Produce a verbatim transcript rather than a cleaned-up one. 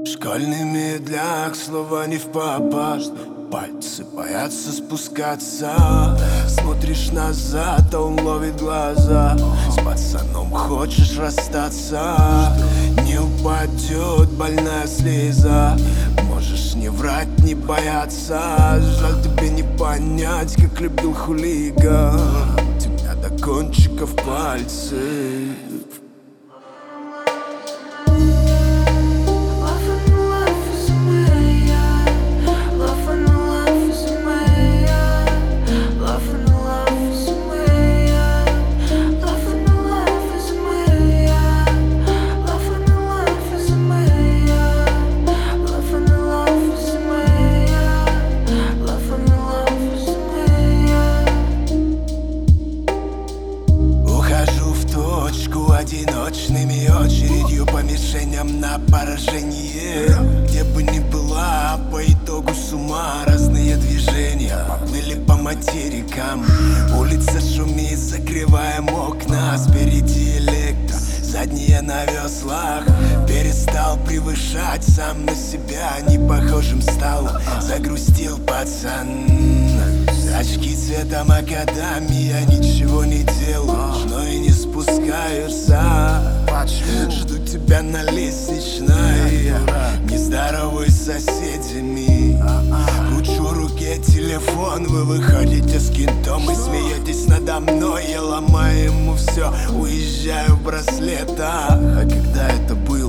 Школьными для слова не в попасть. Пальцы боятся спускаться. Смотришь назад, а он ловит глаза. С пацаном хочешь расстаться. Не упадет больная слеза. Можешь не врать, не бояться. Жаль тебе не понять, как любил хулиган. Тебя до кончиков пальцев. Одиночными очередью по мишеням на поражение. Где бы ни была, по итогу с ума разные движения поплыли по материкам. Улица шумит, закрываем окна. Спереди электро, задние на веслах. Перестал превышать сам на себя, не похожим стал. Загрустил пацан. Очки цвета макадамия, ничего не делаешь, но и не спускаешься. Жду тебя на лестничной, не здороваюсь с соседями. Кручу в руке телефон, вы выходите с кентом и смеетесь надо мной. Я ломаю ему все, уезжаю в браслетах. А когда это было?